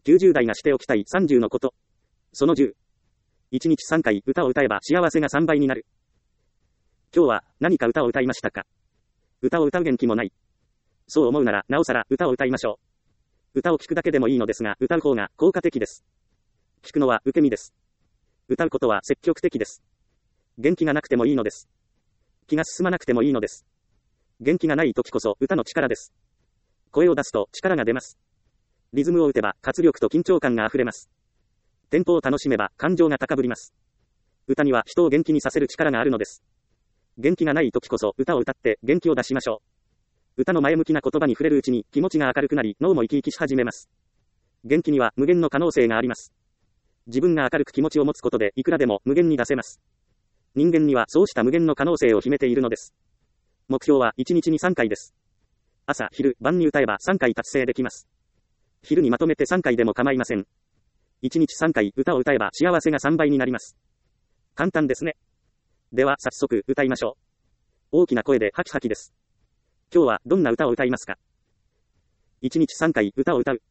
90代がしておきたい30のこと。その10。1日3回歌を歌えば幸せが3倍になる。今日は何か歌を歌いましたか？歌を歌う元気もない。そう思うならなおさら歌を歌いましょう。歌を聴くだけでもいいのですが、歌う方が効果的です。聴くのは受け身です。歌うことは積極的です。元気がなくてもいいのです。気が進まなくてもいいのです。元気がない時こそ歌の力です。声を出すと力が出ます。リズムを打てば活力と緊張感があふれます。テンポを楽しめば感情が高ぶります。歌には人を元気にさせる力があるのです。元気がない時こそ歌を歌って元気を出しましょう。歌の前向きな言葉に触れるうちに気持ちが明るくなり、脳も生き生きし始めます。元気には無限の可能性があります。自分が明るく気持ちを持つことでいくらでも無限に出せます。人間にはそうした無限の可能性を秘めているのです。目標は1日に3回です。朝、昼、晩に歌えば3回達成できます。昼にまとめて3回でも構いません。1日3回歌を歌えば幸せが3倍になります。簡単ですね。では早速歌いましょう。大きな声でハキハキです。今日はどんな歌を歌いますか？1日3回歌を歌う。